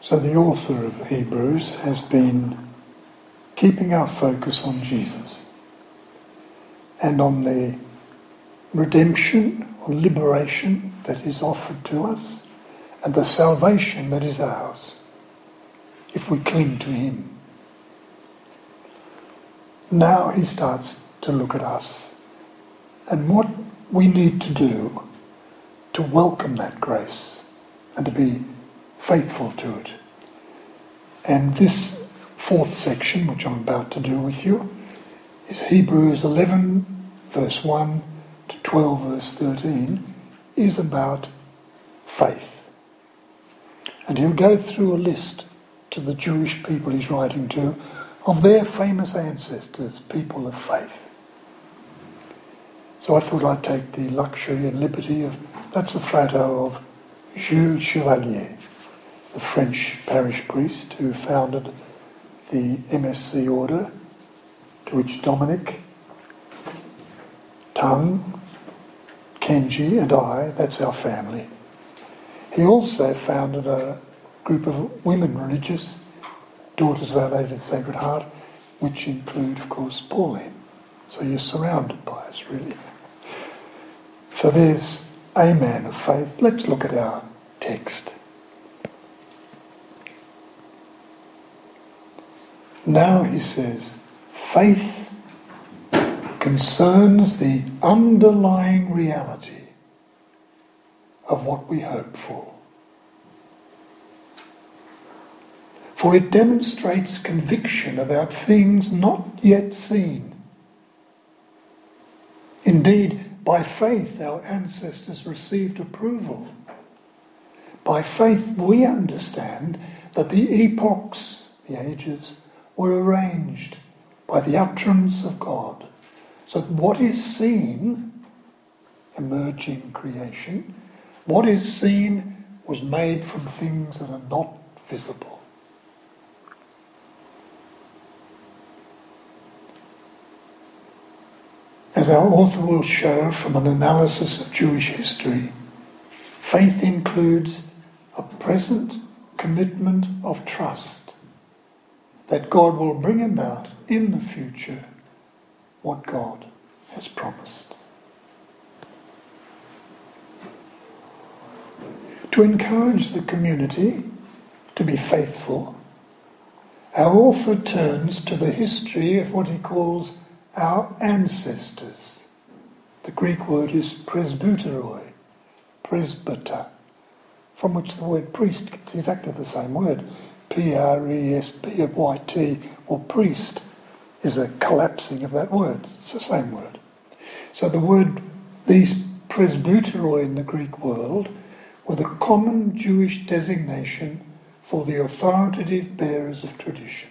So the author of Hebrews has been keeping our focus on Jesus and on the redemption or liberation that is offered to us and the salvation that is ours if we cling to him. Now he starts to look at us and what we need to do to welcome that grace and to be faithful to it. And this fourth section, which I'm about to do with you, is Hebrews 11, verse 1 to 12, verse 13, is about faith. And he'll go through a list to the Jewish people he's writing to of their famous ancestors, people of faith. So I thought I'd take the luxury and liberty of, that's a photo of Jules Chevalier, the French parish priest who founded the MSc order, to which Dominic, Tung, Kenji and I, that's our family. He also founded a group of women religious, Daughters of Our Lady of the Sacred Heart, which include, of course, Pauline. So you're surrounded by us, really. So there's a man of faith. Let's look at our text. Now, he says, faith concerns the underlying reality of what we hope for. For it demonstrates conviction about things not yet seen. Indeed, by faith our ancestors received approval. By faith we understand that the epochs, the ages, were arranged by the utterance of God, so that what is seen, emerging creation, what is seen was made from things that are not visible. As our author will show from an analysis of Jewish history, faith includes a present commitment of trust that God will bring about in the future what God has promised. To encourage the community to be faithful, our author turns to the history of what he calls our ancestors. The Greek word is presbyteroi, presbyter, from which the word priest gets exactly the same word. P-R-E-S-B-Y-T, or priest, is a collapsing of that word. It's the same word. So the word, these presbyteroi in the Greek world, were the common Jewish designation for the authoritative bearers of tradition.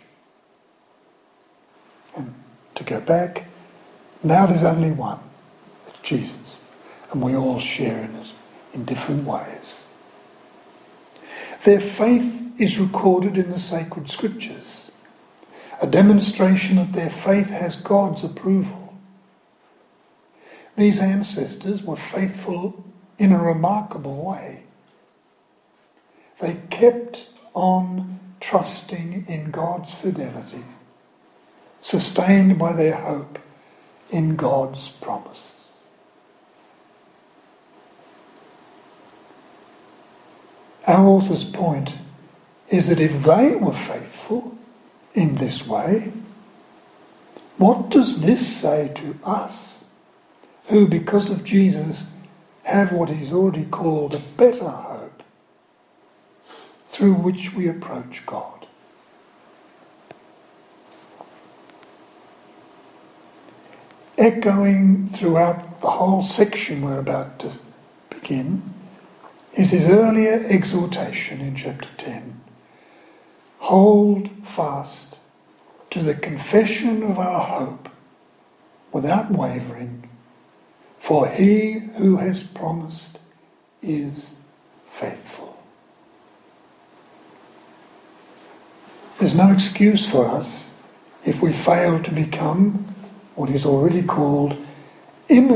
And to go back, now there's only one, it's Jesus, and we all share in it in different ways. Their faith is recorded in the sacred scriptures, a demonstration that their faith has God's approval. These ancestors were faithful in a remarkable way. They kept on trusting in God's fidelity, sustained by their hope in God's promise. Our author's point is that if they were faithful in this way, what does this say to us, who because of Jesus have what he's already called a better hope, through which we approach God? Echoing throughout the whole section we're about to begin is his earlier exhortation in chapter 10. Hold fast to the confession of our hope without wavering, for he who has promised is faithful. There's no excuse for us if we fail to become what is already called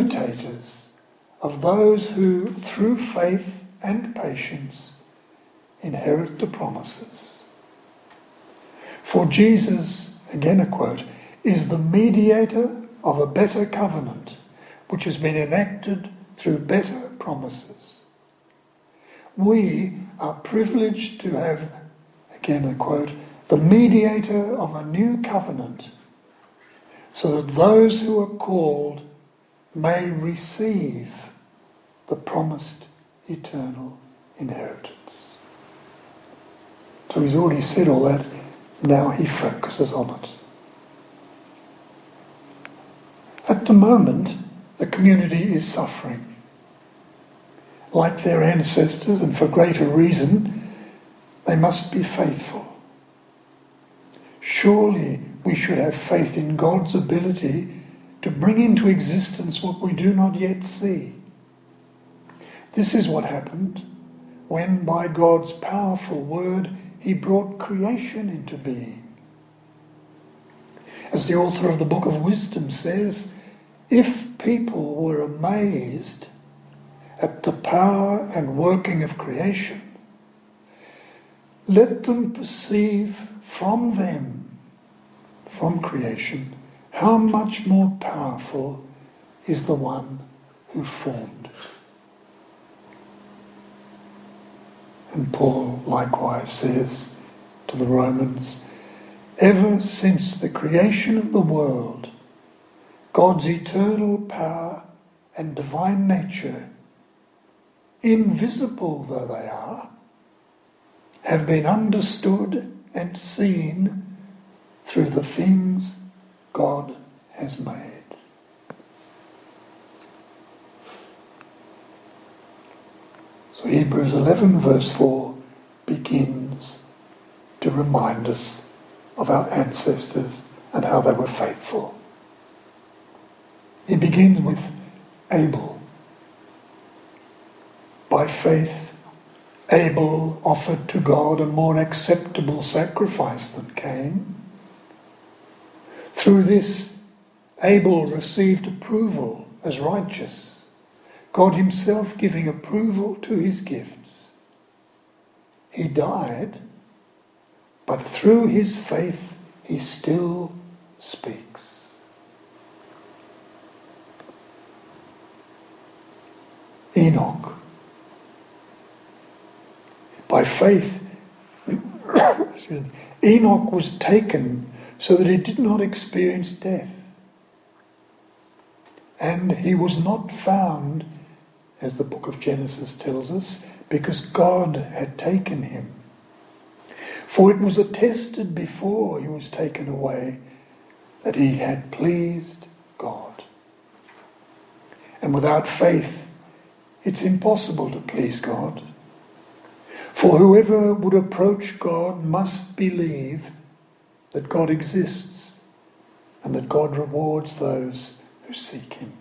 imitators of those who, through faith and patience, inherit the promises. For Jesus, again a quote, is the mediator of a better covenant, which has been enacted through better promises. We are privileged to have, again a quote, the mediator of a new covenant, so that those who are called may receive the promised eternal inheritance. So he's already said all that, now he focuses on it. At the moment, the community is suffering. Like their ancestors, and for greater reason, they must be faithful. Surely we should have faith in God's ability to bring into existence what we do not yet see. This is what happened when, by God's powerful word, he brought creation into being. As the author of the Book of Wisdom says, if people were amazed at the power and working of creation, let them perceive from creation, how much more powerful is the one who formed it. And Paul likewise says to the Romans, ever since the creation of the world, God's eternal power and divine nature, invisible though they are, have been understood and seen through the things God has made. So Hebrews 11 verse 4 begins to remind us of our ancestors and how they were faithful. It begins with Abel. By faith, Abel offered to God a more acceptable sacrifice than Cain. Through this, Abel received approval as righteous, God himself giving approval to his gifts. He died, but through his faith he still speaks. Enoch. By faith, Enoch was taken so that he did not experience death. And he was not found, as the book of Genesis tells us, because God had taken him. For it was attested before he was taken away that he had pleased God. And without faith, it's impossible to please God. For whoever would approach God must believe that God exists and that God rewards those who seek him.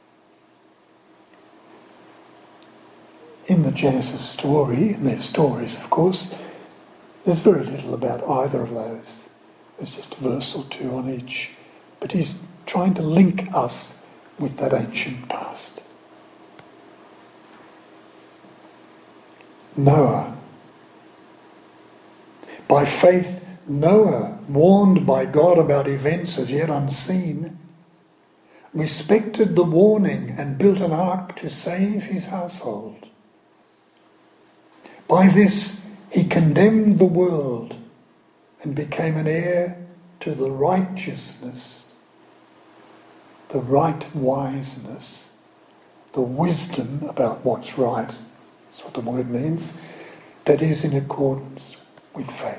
In the Genesis story, in their stories of course, there's very little about either of those. There's just a verse or two on each. But he's trying to link us with that ancient past. Noah. By faith, Noah, warned by God about events as yet unseen, respected the warning and built an ark to save his household. By this he condemned the world and became an heir to the righteousness, the right wiseness, the wisdom about what's right, that's what the word means, that is in accordance with faith.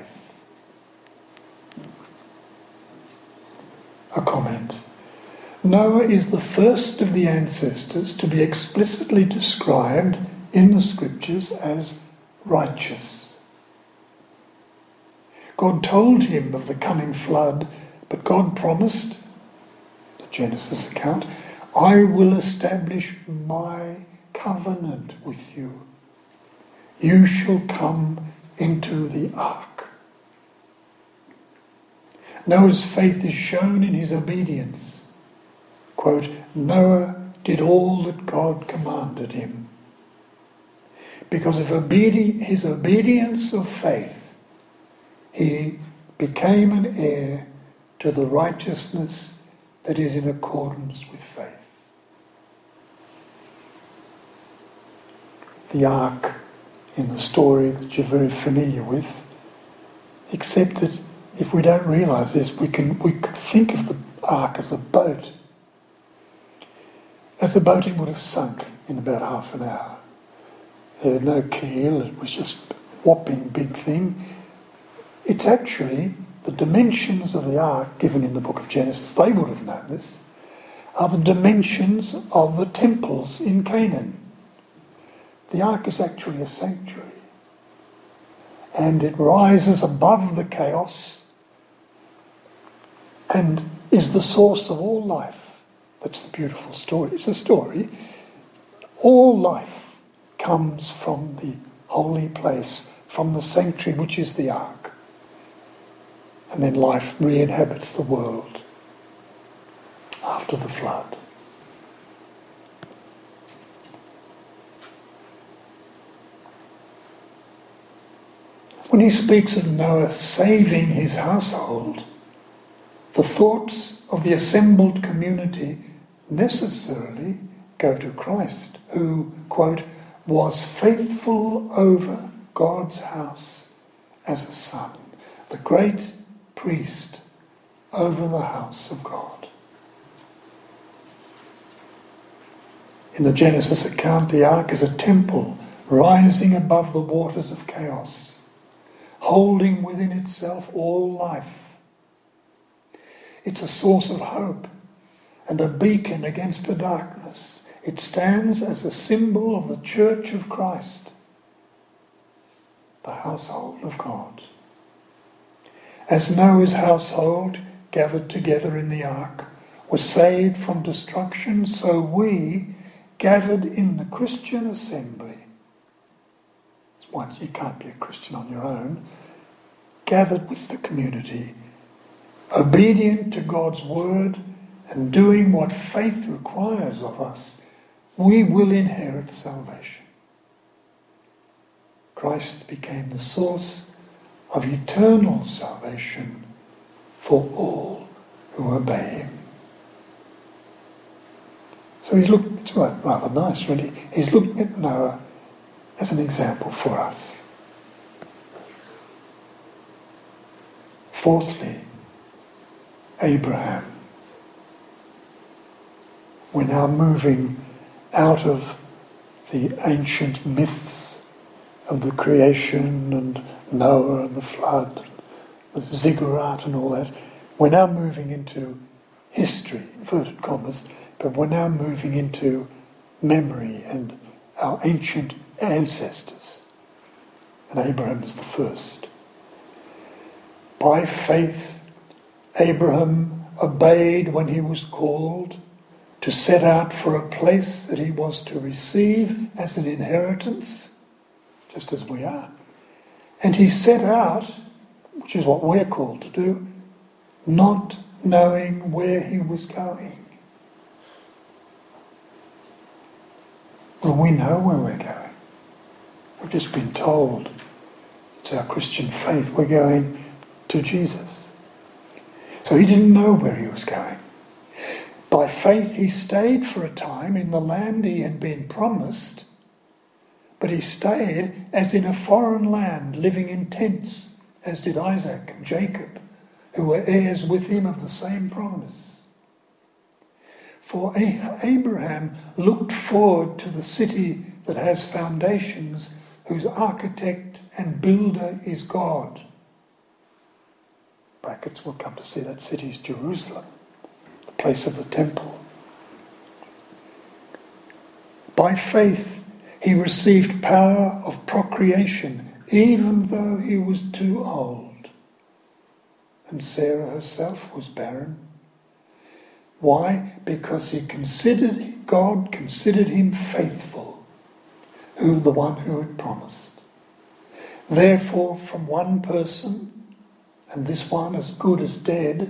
A comment. Noah is the first of the ancestors to be explicitly described in the scriptures as righteous. God told him of the coming flood, but God promised, the Genesis account, I will establish my covenant with you. You shall come into the ark. Noah's faith is shown in his obedience. Quote, Noah did all that God commanded him. because of his obedience of faith, he became an heir to the righteousness that is in accordance with faith. The ark in the story that you're very familiar with, except that if we don't realise this, we could think of the ark as a boat. As a boat, it would have sunk in about half an hour. It had no keel, it was just a whopping big thing. It's actually the dimensions of the ark given in the book of Genesis, they would have known this, are the dimensions of the temples in Canaan. The ark is actually a sanctuary, and it rises above the chaos and is the source of all life. That's the beautiful story. It's a story. All life comes from the holy place, from the sanctuary, which is the ark. And then life re-inhabits the world after the flood. When he speaks of Noah saving his household, the thoughts of the assembled community necessarily go to Christ, who, quote, was faithful over God's house as a son, the great priest over the house of God. In the Genesis account, the ark is a temple rising above the waters of chaos, holding within itself all life. It's a source of hope and a beacon against the darkness. It stands as a symbol of the Church of Christ, the household of God. As Noah's household, gathered together in the ark, was saved from destruction, so we, gathered in the Christian assembly, once you can't be a Christian on your own, gathered with the community, obedient to God's word and doing what faith requires of us, we will inherit salvation. Christ became the source of eternal salvation for all who obey him. So it's rather nice, really. He's looking at Noah as an example for us. Fourthly, Abraham. We're now moving out of the ancient myths of the creation and Noah and the flood, and the ziggurat and all that. We're now moving into history, inverted commas, but we're now moving into memory and our ancient ancestors. And Abraham is the first. By faith, Abraham obeyed when he was called to set out for a place that he was to receive as an inheritance, just as we are. And he set out, which is what we're called to do, not knowing where he was going. Well, we know where we're going. We've just been told it's our Christian faith. We're going to Jesus. So he didn't know where he was going. By faith he stayed for a time in the land he had been promised, but he stayed as in a foreign land, living in tents, as did Isaac and Jacob, who were heirs with him of the same promise. For Abraham looked forward to the city that has foundations, whose architect and builder is God. Brackets, we'll come to see that city is Jerusalem, the place of the temple. By faith, he received power of procreation, even though he was too old. And Sarah herself was barren. Why? Because God considered him faithful, the one who had promised. Therefore, from one person, and this one as good as dead,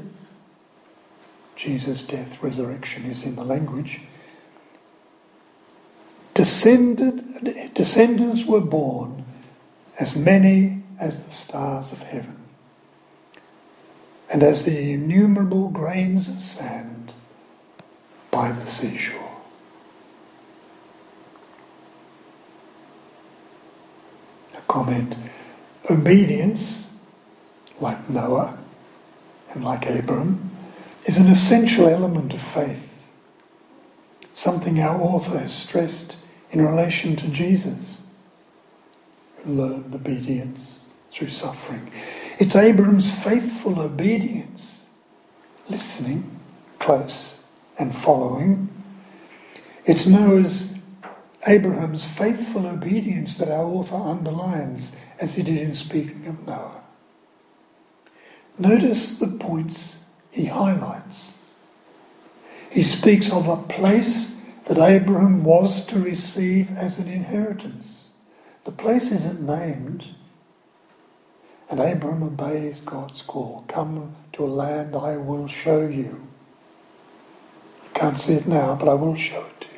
Jesus' death, resurrection is in the language, descendants were born, as many as the stars of heaven, and as the innumerable grains of sand by the seashore. A comment: obedience, like Noah and like Abram, is an essential element of faith, something our author has stressed in relation to Jesus, who learned obedience through suffering. It's Abram's faithful obedience, listening close and following. It's Noah's Abraham's faithful obedience that our author underlines, as he did in speaking of Noah. Notice the points he highlights. He speaks of a place that Abraham was to receive as an inheritance. The place isn't named, and Abraham obeys God's call. Come to a land I will show you. You can't see it now, but I will show it to you.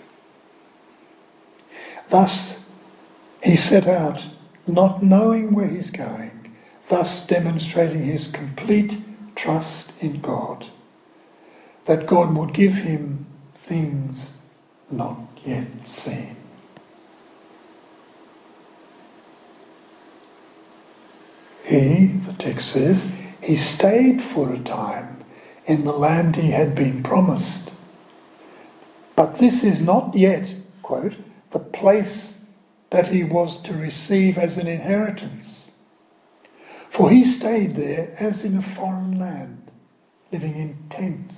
Thus, he set out, not knowing where he's going, thus demonstrating his complete trust in God, that God would give him things not yet seen. He, the text says, he stayed for a time in the land he had been promised. But this is not yet, quote, the place that he was to receive as an inheritance. For he stayed there as in a foreign land, living in tents.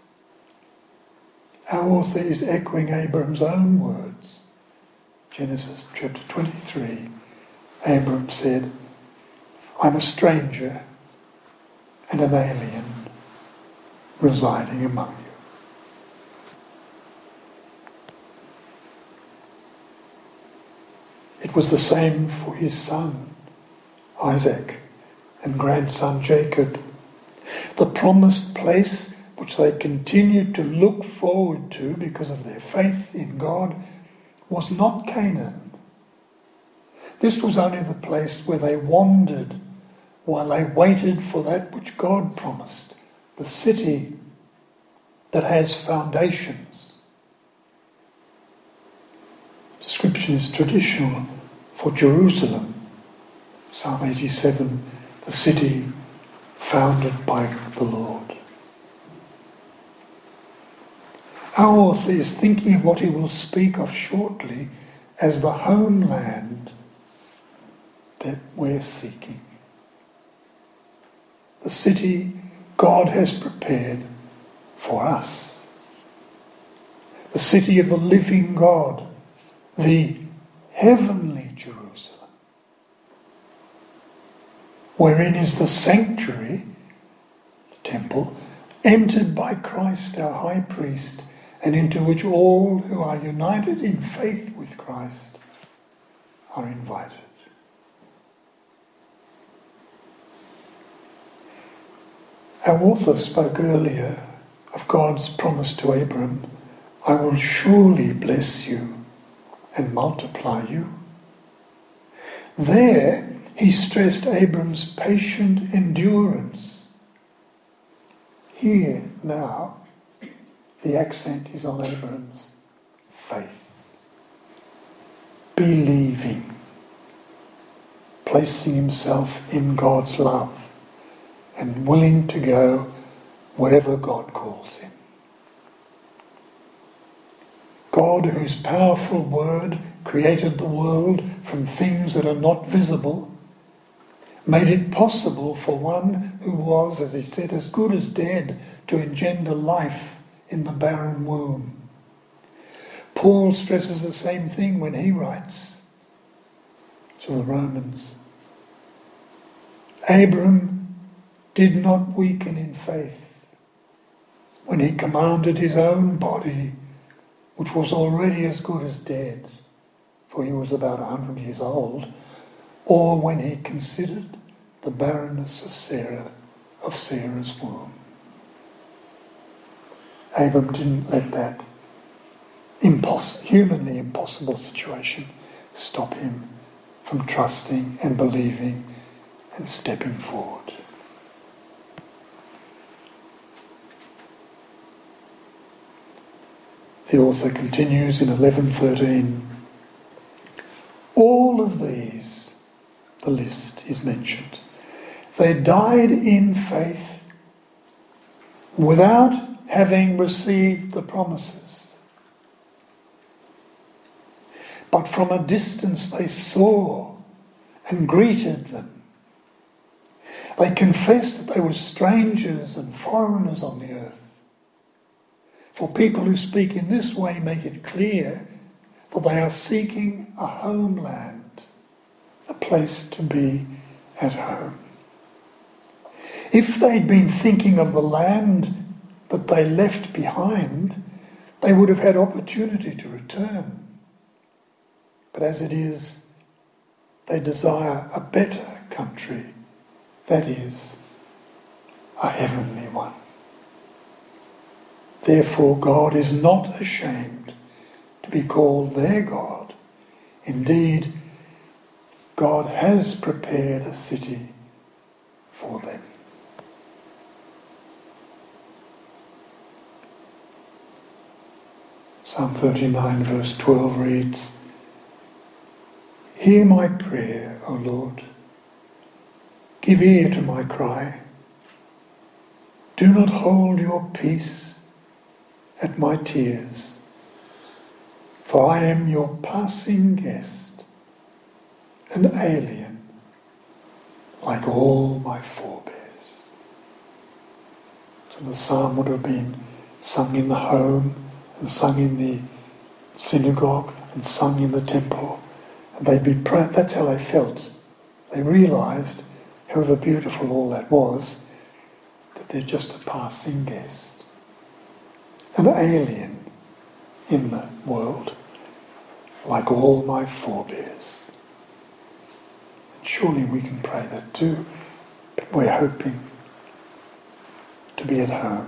Our author is echoing Abram's own words. Genesis chapter 23, Abram said, I'm a stranger and an alien residing among you. It was the same for his son, Isaac, and grandson Jacob. The promised place which they continued to look forward to because of their faith in God was not Canaan. This was only the place where they wandered while they waited for that which God promised, the city that has foundations. Description is traditional for Jerusalem. Psalm 87, the city founded by the Lord. Our author is thinking of what he will speak of shortly as the homeland that we're seeking. The city God has prepared for us. The city of the living God, the heavenly Jerusalem, wherein is the sanctuary, the temple, entered by Christ our high priest, and into which all who are united in faith with Christ are invited. Our author spoke earlier of God's promise to Abram, I will surely bless you and multiply you. There he stressed Abram's patient endurance. Here now the accent is on Abram's faith. Believing, placing himself in God's love, and willing to go wherever God calls him. God, whose powerful word created the world from things that are not visible, made it possible for one who was, as he said, as good as dead to engender life in the barren womb. Paul stresses the same thing when he writes to the Romans. Abram did not weaken in faith when he commanded his own body, which was already as good as dead, for he was about 100 years old, or when he considered the barrenness of Sarah's womb. Abram didn't let that humanly impossible situation stop him from trusting and believing and stepping forward. The author continues in 11:13. All of these, the list is mentioned, they died in faith without having received the promises. But from a distance they saw and greeted them. They confessed that they were strangers and foreigners on the earth. For people who speak in this way make it clear that they are seeking a homeland, a place to be at home. If they'd been thinking of the land that they left behind, they would have had opportunity to return. But as it is, they desire a better country, that is, a heavenly one. Therefore, God is not ashamed to be called their God. Indeed, God has prepared a city for them. Psalm 39 verse 12 reads, Hear my prayer, O Lord. Give ear to my cry. Do not hold your peace at my tears, for I am your passing guest, an alien, like all my forebears. So the psalm would have been sung in the home, and sung in the synagogue, and sung in the temple. And they'd be proud. That's how they felt. They realised, however beautiful all that was, that they're just a passing guest, an alien in the world, like all my forebears. And surely we can pray that too, but we're hoping to be at home.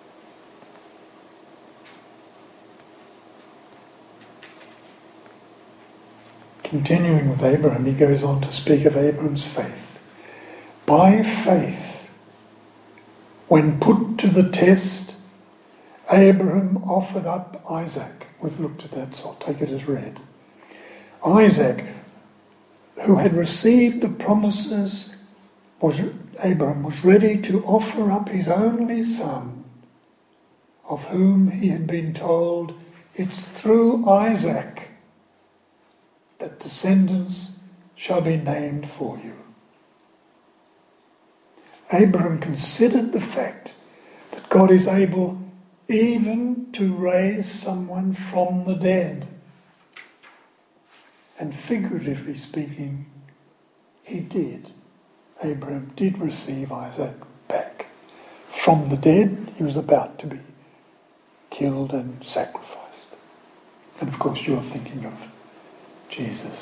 Continuing with Abraham, he goes on to speak of Abraham's faith. By faith, when put to the test, Abraham offered up Isaac. We've looked at that, so I'll take it as read. Isaac, who had received the promises, Abraham was ready to offer up his only son, of whom he had been told, it's through Isaac that descendants shall be named for you. Abraham considered the fact that God is able even to raise someone from the dead. And figuratively speaking, he did. Abraham did receive Isaac back from the dead. He was about to be killed and sacrificed. And of course you're thinking of Jesus.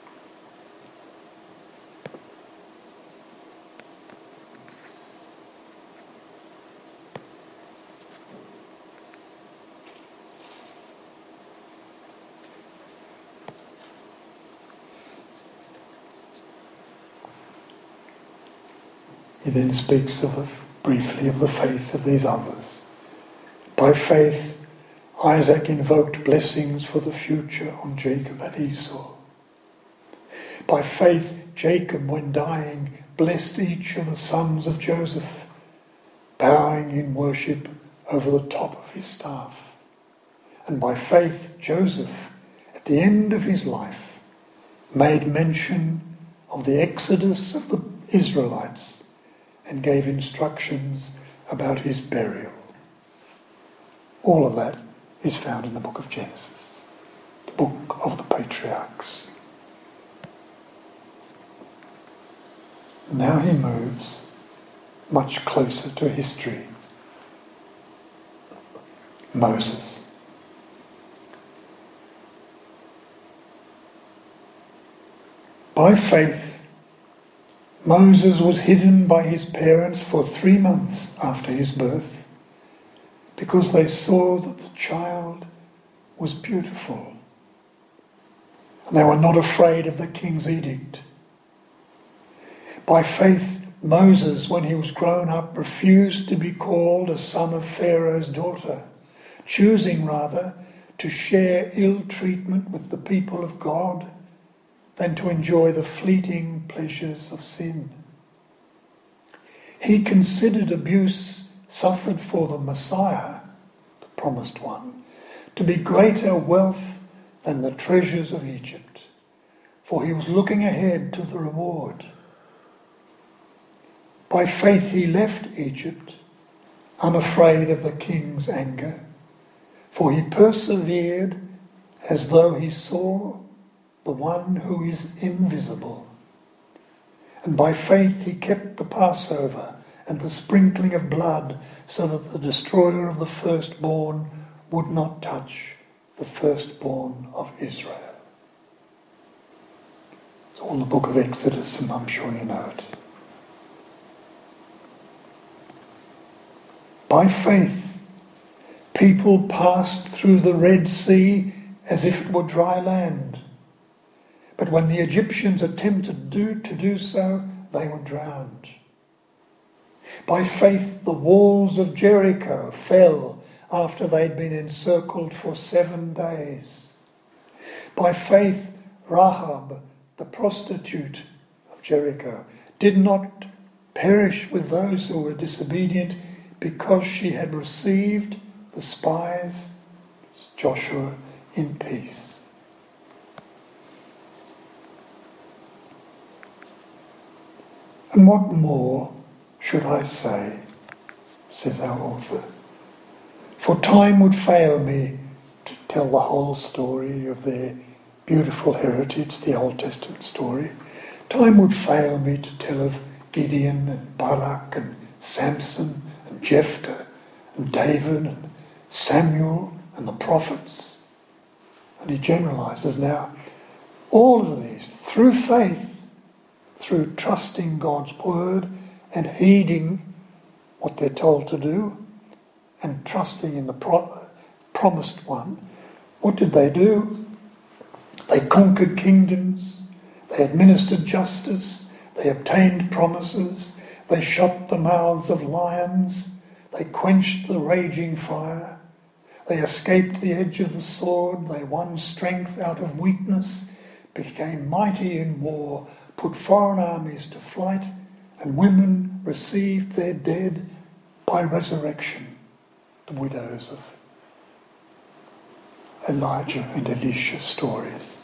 He then speaks briefly of the faith of these others. By faith, Isaac invoked blessings for the future on Jacob and Esau. By faith, Jacob, when dying, blessed each of the sons of Joseph, bowing in worship over the top of his staff. And by faith, Joseph, at the end of his life, made mention of the exodus of the Israelites and gave instructions about his burial. All of that is found in the book of Genesis, the book of the patriarchs. Now he moves much closer to history. Moses. By faith, Moses was hidden by his parents for 3 months after his birth, because they saw that the child was beautiful. And they were not afraid of the king's edict. By faith, Moses, when he was grown up, refused to be called a son of Pharaoh's daughter, choosing rather to share ill treatment with the people of God than to enjoy the fleeting pleasures of sin. He considered abuse suffered for the Messiah, the promised one, to be greater wealth than the treasures of Egypt, for he was looking ahead to the reward. By faith he left Egypt, unafraid of the king's anger, for he persevered as though he saw the one who is invisible. And by faith he kept the Passover and the sprinkling of blood, so that the destroyer of the firstborn would not touch the firstborn of Israel. It's all the book of Exodus, and I'm sure you know it. By faith, people passed through the Red Sea as if it were dry land. But when the Egyptians attempted to do so, they were drowned. By faith, the walls of Jericho fell after they'd been encircled for 7 days. By faith, Rahab, the prostitute of Jericho, did not perish with those who were disobedient, because she had received the spies, Joshua, in peace. And what more should I say, says our author? For time would fail me to tell the whole story of their beautiful heritage, the Old Testament story. Time would fail me to tell of Gideon and Barak and Samson and Jephthah and David and Samuel and the prophets. And he generalizes now. All of these, through faith, through trusting God's word and heeding what they're told to do and trusting in the promised one, what did they do? They conquered kingdoms, they administered justice, they obtained promises, they shut the mouths of lions, they quenched the raging fire, they escaped the edge of the sword, they won strength out of weakness, became mighty in war, put foreign armies to flight, and women received their dead by resurrection, the widows of Elijah and Elisha's stories.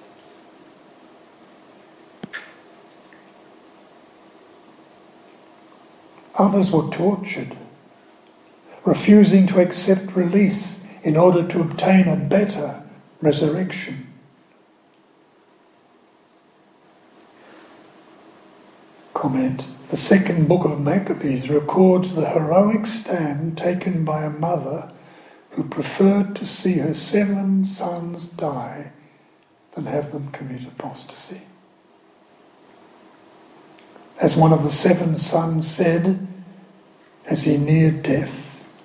Others were tortured, refusing to accept release in order to obtain a better resurrection. Comment: the second book of Maccabees records the heroic stand taken by a mother who preferred to see her 7 sons die than have them commit apostasy. As one of the 7 sons said as he neared death,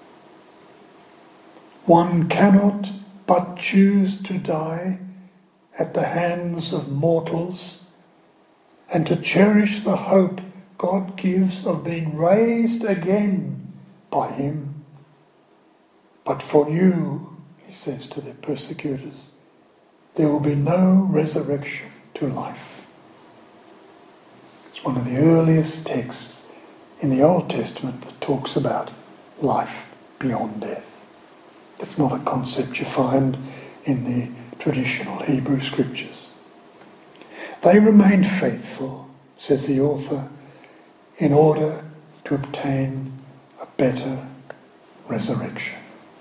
"One cannot but choose to die at the hands of mortals and to cherish the hope God gives of being raised again by him. But for you," he says to their persecutors, "there will be no resurrection to life." It's one of the earliest texts in the Old Testament that talks about life beyond death. It's not a concept you find in the traditional Hebrew scriptures. They remained faithful, says the author, in order to obtain a better resurrection.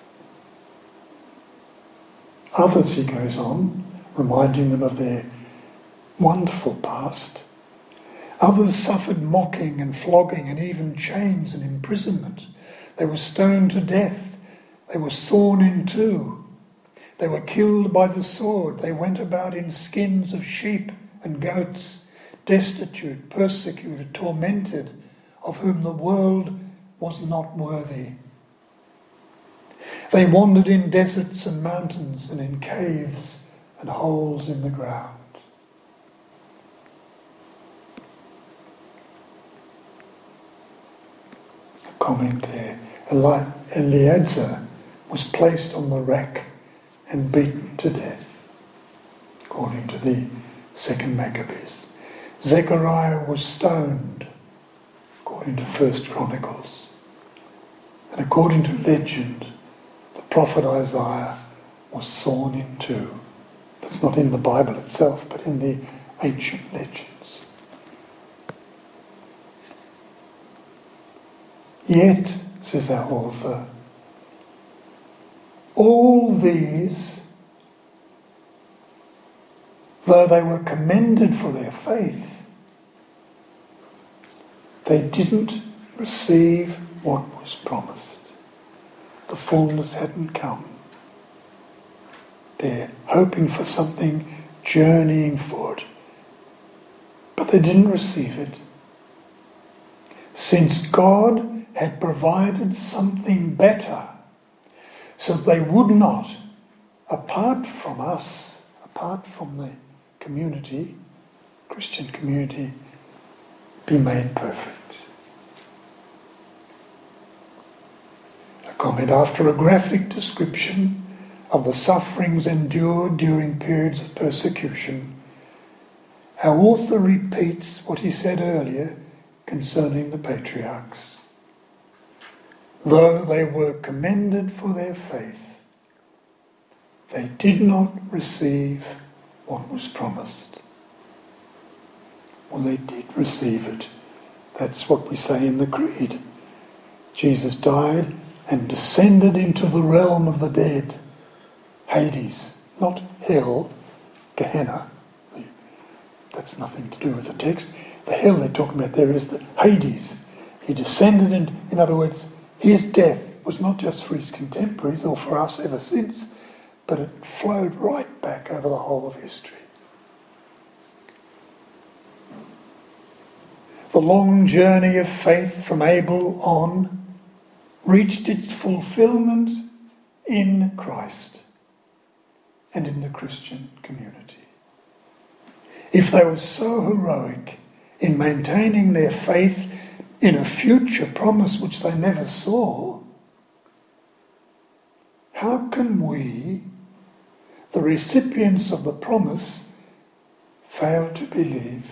Others, he goes on, reminding them of their wonderful past. Others suffered mocking and flogging and even chains and imprisonment. They were stoned to death. They were sawn in two. They were killed by the sword. They went about in skins of sheep and goats, destitute, persecuted, tormented, of whom the world was not worthy. They wandered in deserts and mountains and in caves and holes in the ground. A comment there. Eleazar was placed on the rack and beaten to death, according to the 2nd Maccabees. Zechariah was stoned, according to 1st Chronicles. And according to legend, the prophet Isaiah was sawn in two. That's not in the Bible itself, but in the ancient legends. Yet, says our author, all these, though they were commended for their faith, they didn't receive what was promised. The fullness hadn't come. They're hoping for something, journeying for it, but they didn't receive it. Since God had provided something better, so they would not, apart from us, apart from the community, Christian community, be made perfect. A comment: after a graphic description of the sufferings endured during periods of persecution, our author repeats what he said earlier concerning the patriarchs. Though they were commended for their faith, they did not receive what was promised. Well, they did receive it. That's what we say in the Creed. Jesus died and descended into the realm of the dead. Hades, not hell, Gehenna. That's nothing to do with the text. The hell they're talking about there is the Hades. He descended in other words, his death was not just for his contemporaries or for us ever since, but it flowed right back over the whole of history. The long journey of faith from Abel on reached its fulfillment in Christ and in the Christian community. If they were so heroic in maintaining their faith in a future promise which they never saw, how can we, the recipients of the promise, fail to believe?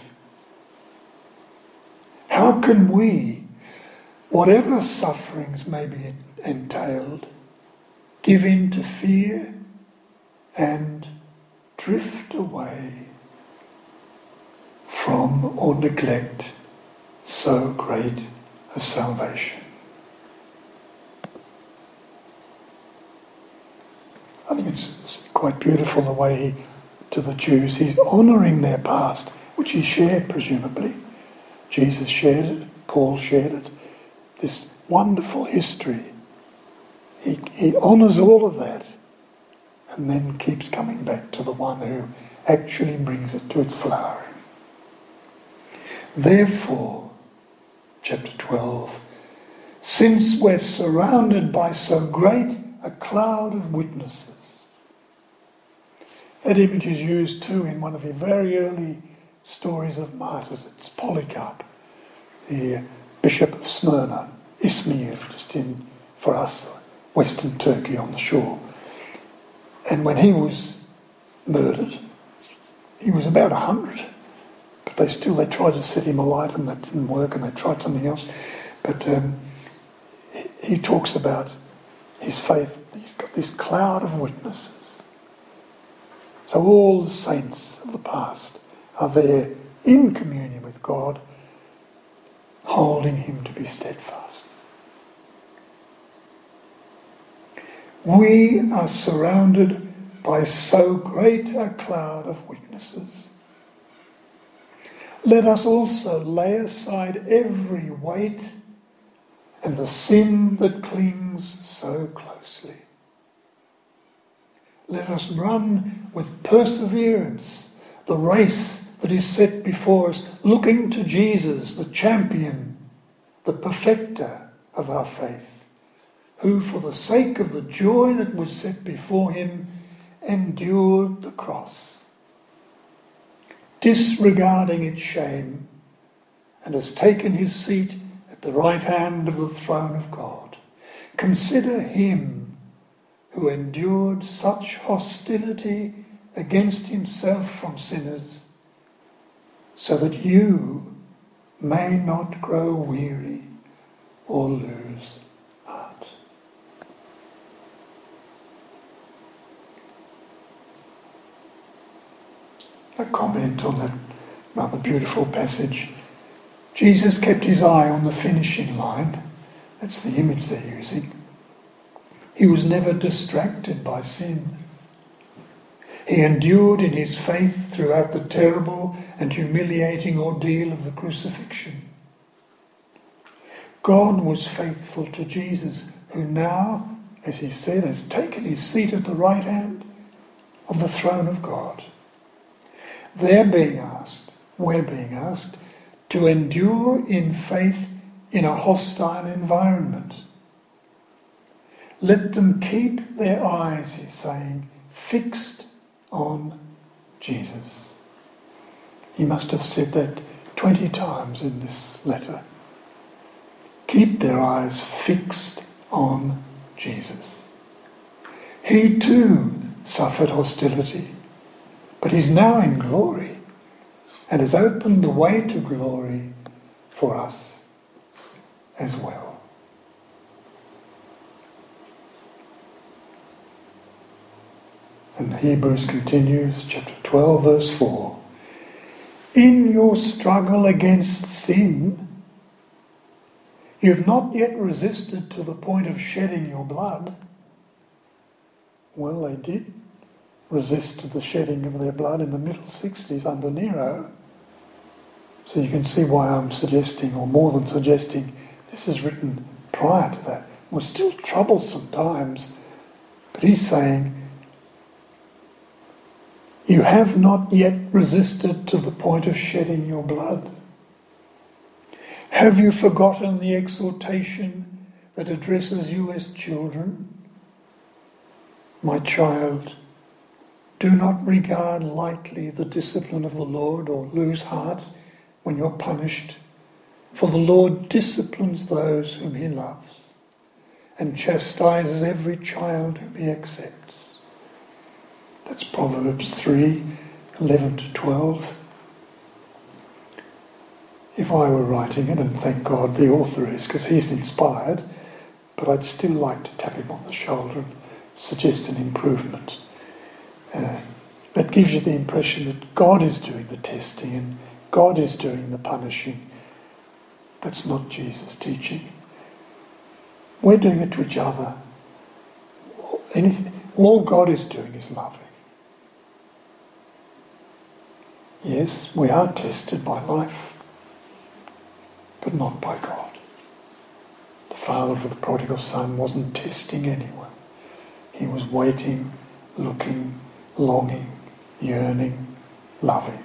How can we, whatever sufferings may be entailed, give in to fear and drift away from or neglect so great a salvation? I think it's quite beautiful the way to the Jews, he's honouring their past, which he shared presumably. Jesus shared it, Paul shared it, this wonderful history. He honours all of that and then keeps coming back to the one who actually brings it to its flowering. Therefore, chapter 12, since we're surrounded by so great a cloud of witnesses. That image is used too in one of the very early stories of martyrs. It's Polycarp, the Bishop of Smyrna, Izmir, just in, for us, western Turkey on the shore. And when he was murdered, he was about 100. But they tried to set him alight and that didn't work, and they tried something else. But he talks about his faith. He's got this cloud of witnesses. So all the saints of the past are there in communion with God, holding him to be steadfast. We are surrounded by so great a cloud of witnesses. Let us also lay aside every weight and the sin that clings so closely. Let us run with perseverance the race that is set before us, looking to Jesus, the champion, the perfecter of our faith, who for the sake of the joy that was set before him endured the cross, disregarding its shame, and has taken his seat at the right hand of the throne of God. Consider him who endured such hostility against himself from sinners, so that you may not grow weary or lose heart. A comment on that rather beautiful passage. Jesus kept his eye on the finishing line. That's the image they're using. He was never distracted by sin. He endured in his faith throughout the terrible and humiliating ordeal of the crucifixion. God was faithful to Jesus, who now, as he said, has taken his seat at the right hand of the throne of God. We're being asked to endure in faith in a hostile environment. Let them keep their eyes, he's saying, fixed on Jesus. He must have said that 20 times in this letter. Keep their eyes fixed on Jesus. He too suffered hostility, but he's now in glory and has opened the way to glory for us as well. And Hebrews continues, chapter 12, verse 4. In your struggle against sin, you've not yet resisted to the point of shedding your blood. Well, they did resist to the shedding of their blood in the middle 60s under Nero. So you can see why I'm suggesting, or more than suggesting, this is written prior to that. It was still troublesome times, but he's saying, you have not yet resisted to the point of shedding your blood. Have you forgotten the exhortation that addresses you as children? My child, do not regard lightly the discipline of the Lord or lose heart when you're punished, for the Lord disciplines those whom he loves and chastises every child whom he accepts. That's Proverbs 3, 11 to 12. If I were writing it, and thank God the author is, because he's inspired, but I'd still like to tap him on the shoulder and suggest an improvement. That gives you the impression that God is doing the testing and God is doing the punishing. That's not Jesus' teaching. We're doing it to each other. All God is doing is loving. Yes, we are tested by life, but not by God. The father of the prodigal son wasn't testing anyone. He was waiting, looking, longing, yearning, loving.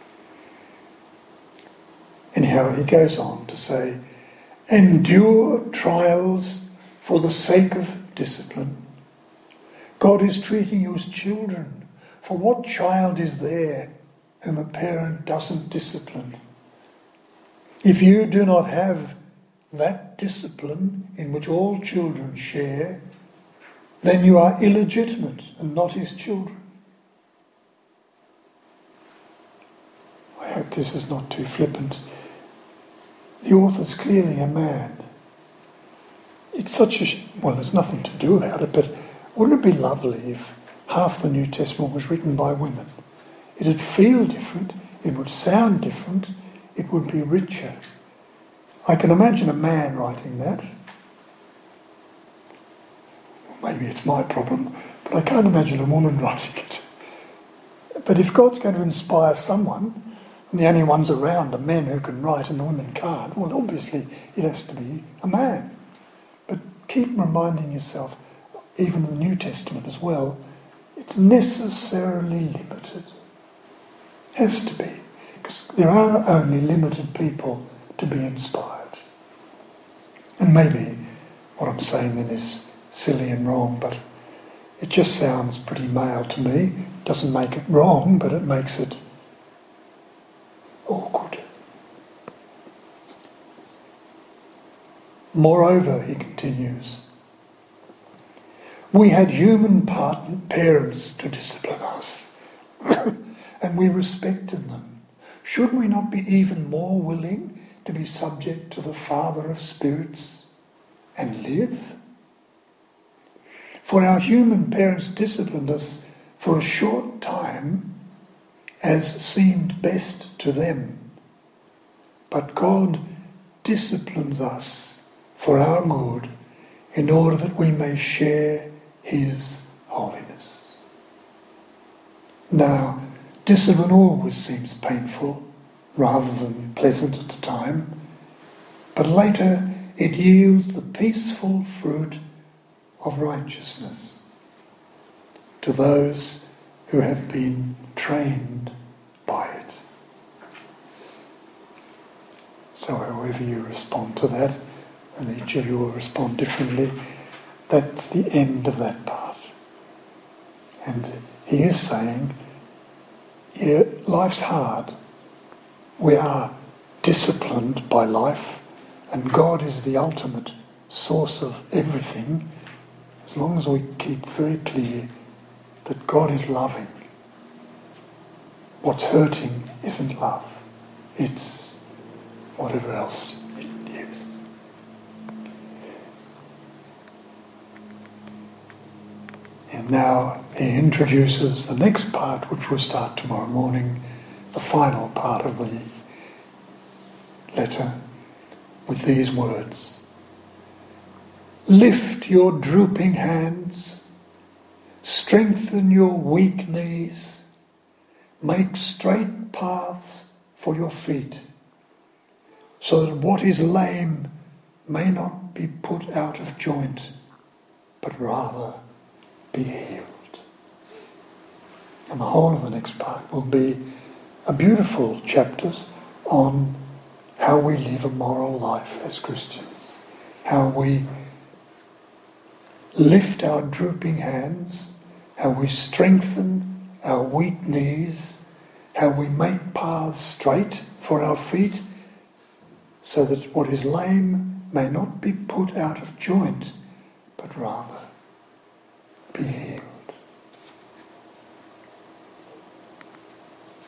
Anyhow, he goes on to say, endure trials for the sake of discipline. God is treating you as children. For what child is there whom a parent doesn't discipline? If you do not have that discipline in which all children share, then you are illegitimate and not his children. I hope this is not too flippant. The author's clearly a man. It's such well, there's nothing to do about it, but wouldn't it be lovely if half the New Testament was written by women? It'd feel different, it would sound different, it would be richer. I can imagine a man writing that. Maybe it's my problem, but I can't imagine a woman writing it. But if God's going to inspire someone, and the only ones around are men who can write and the women can't, well, obviously it has to be a man. But keep reminding yourself, even in the New Testament as well, it's necessarily limited. It has to be, because there are only limited people to be inspired. And maybe what I'm saying then is silly and wrong, but it just sounds pretty male to me. It doesn't make it wrong, but it makes it awkward. Moreover, he continues, we had human parents to discipline us, and we respected them. Should we not be even more willing to be subject to the Father of spirits and live? For our human parents disciplined us for a short time as seemed best to them. But God disciplines us for our good in order that we may share His holiness. Now, discipline always seems painful rather than pleasant at the time, but later it yields the peaceful fruit of righteousness to those who have been trained by it. So however you respond to that, and each of you will respond differently, that's the end of that part. And he is saying, yeah, life's hard. We are disciplined by life, and God is the ultimate source of everything, as long as we keep very clear that God is loving. What's hurting isn't love. It's whatever else it is. And now he introduces the next part, which will start tomorrow morning, the final part of the letter, with these words. Lift your drooping hands, strengthen your weak knees, make straight paths for your feet, so that what is lame may not be put out of joint, but rather be healed. And the whole of the next part will be a beautiful chapters on how we live a moral life as Christians, how we lift our drooping hands, how we strengthen our weak knees, how we make paths straight for our feet, so that what is lame may not be put out of joint, but rather be healed.